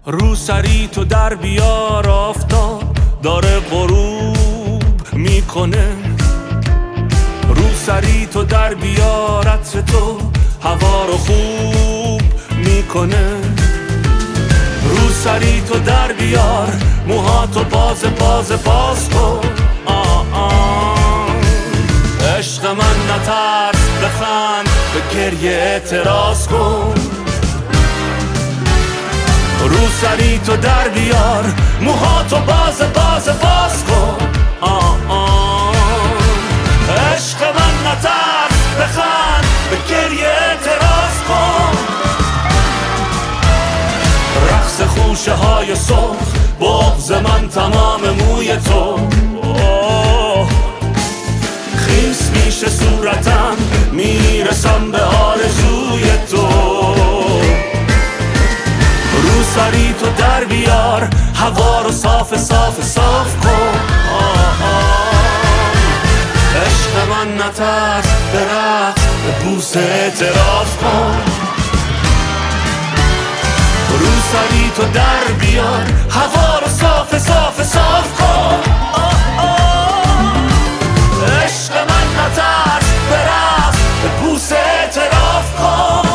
رو سری تو در بیار، آفتاب داره غروب میکنه. رو سری تو در بیار، عطر تو هوا رو خوب میکنه. رو سری تو در بیار، موهاتو باز کن. عشق من نترس، بخند، به گریه اعتراض کن. رو سری تو در بیار، موهاتو باز کن. عشق من نترس، بخند، به گریه اعتراض کن. رقص خوشه های سرخ، بغض من تمام موی تو. خیس میشه صورتم، میرسم به آرزوی تو. رو سری تو در بیار، هوا رو صاف کن. عشق من نترس، به رقص، به بوسه اعتراف کن. رو سری تو در بیار، هوا رو صاف کن. عشق من نترس، به رقص، به بوسه اعتراف کن.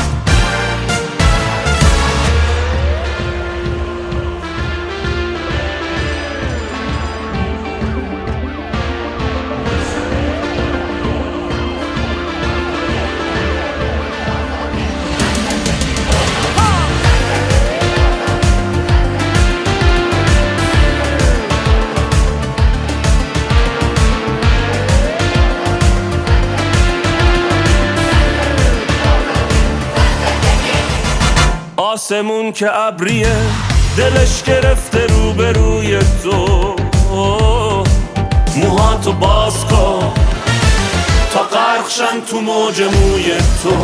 آسمون که ابریه، دلش گرفته روبروی تو. موهاتو باز کن تا غرقشن تو موج موی تو.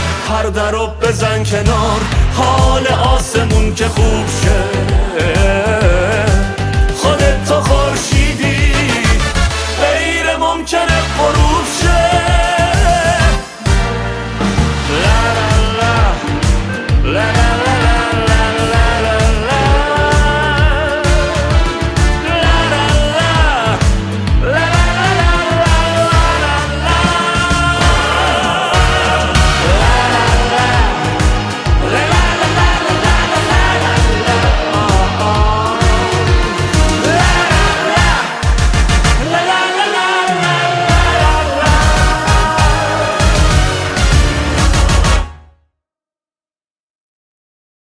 پرده رو بزن کنار، حال آسمون که خوب شه.